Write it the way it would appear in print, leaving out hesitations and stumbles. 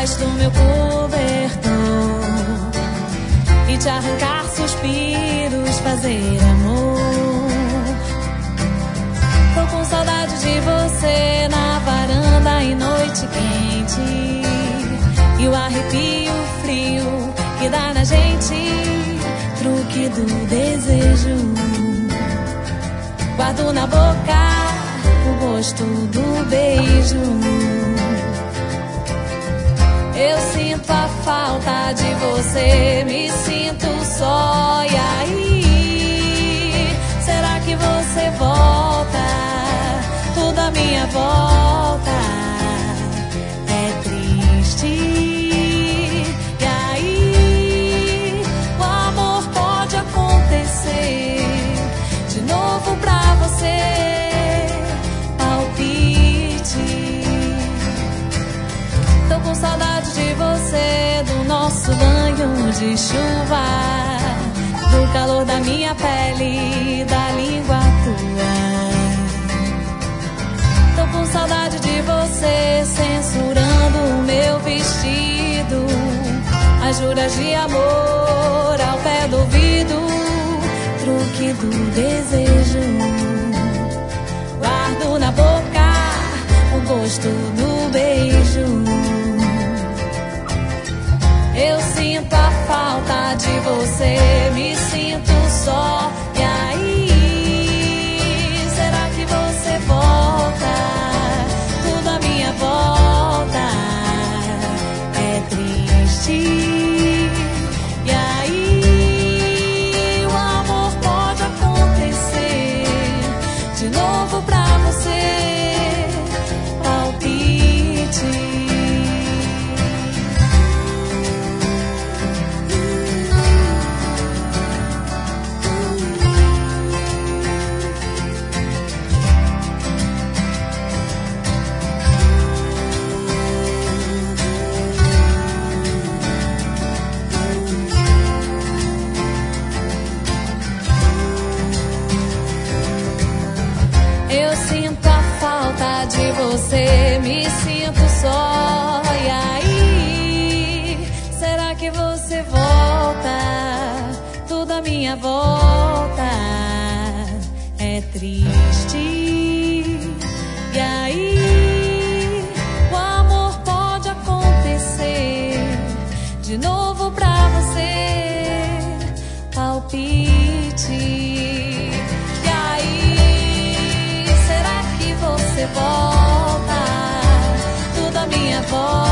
debaixo do meu cobertor e te arrancar suspiros, fazer amor. Tô com saudade de você na varanda em noite quente, e o arrepio frio que dá na gente, truque do desejo. Guardo na boca o gosto do beijo. Eu sinto a falta de você, me sinto só. E aí, será que você volta? Tudo à minha volta é triste. E aí, o amor pode acontecer de novo pra você. Tô com saudade de você, do nosso banho de chuva, do calor da minha pele, da língua tua. Tô com saudade de você, censurando o meu vestido, as juras de amor ao pé do ouvido, truque do desejo. Guardo na boca o gosto do beijo. Eu sinto a falta de você, me sinto só. E aí, será que você volta? Tudo à minha volta é triste. E aí, o amor pode acontecer de novo pra você. Palpite. Eu sinto a falta de você, me sinto só. E aí, será que você volta? Tudo à minha volta é triste. E aí, o amor pode acontecer de novo pra você. Palpite. Você volta, tudo à minha volta